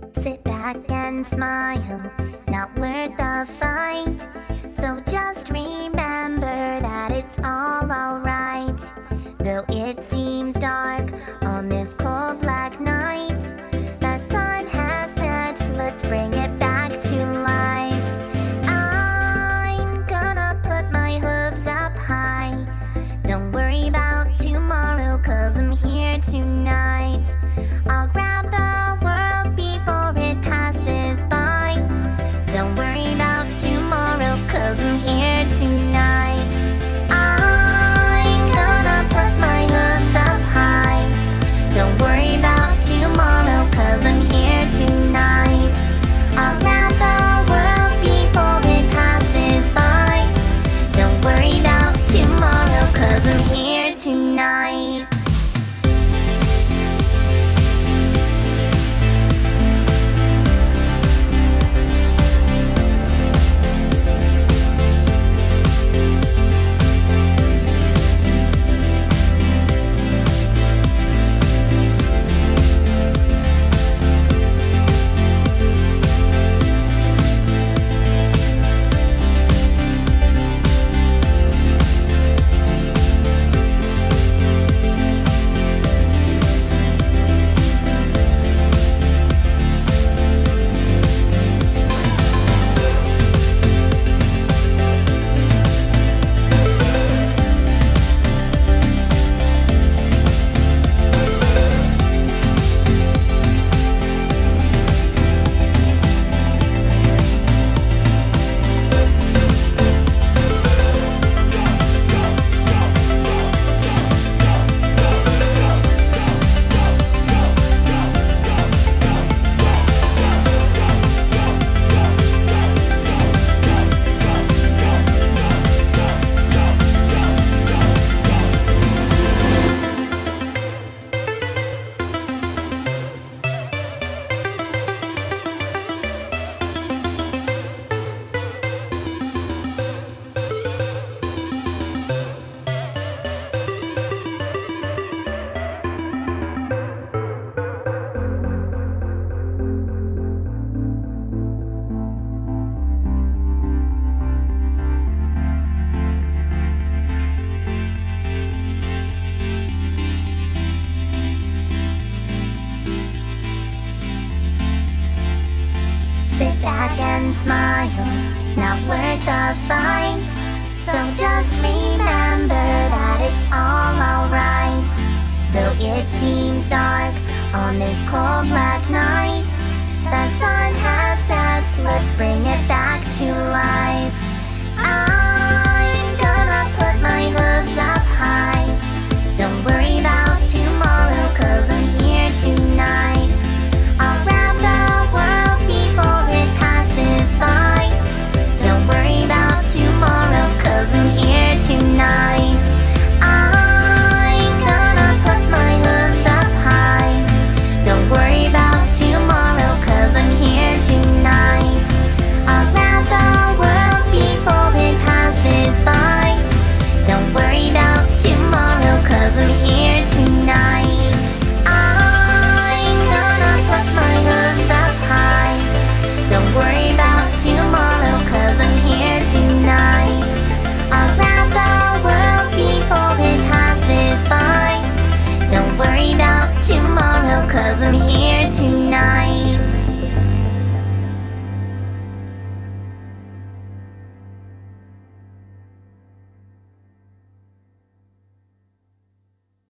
Sit back and smile, not worth the fight. So just remember that it's all alright. Though it seems dark on this cold black night, the sun has set, let's bring it back to life. I'm gonna put my hooves up high. Don't worry about tomorrow, 'cause I'm here tonight. I'll grab the world before it passes by. Don't worry about tomorrow, 'cause I'm here tonight. I'm gonna put my hooves up high. Don't worry about tomorrow, 'cause I'm here tonight. I'll grab the world before it passes by. Don't worry about tomorrow, 'cause I'm here tonight. Sit back and smile, not worth the fight. So just remember that it's all alright. Though it seems dark on this cold black night, the sun has set, let's bring it back to life. I'm gonna put my hooves up high.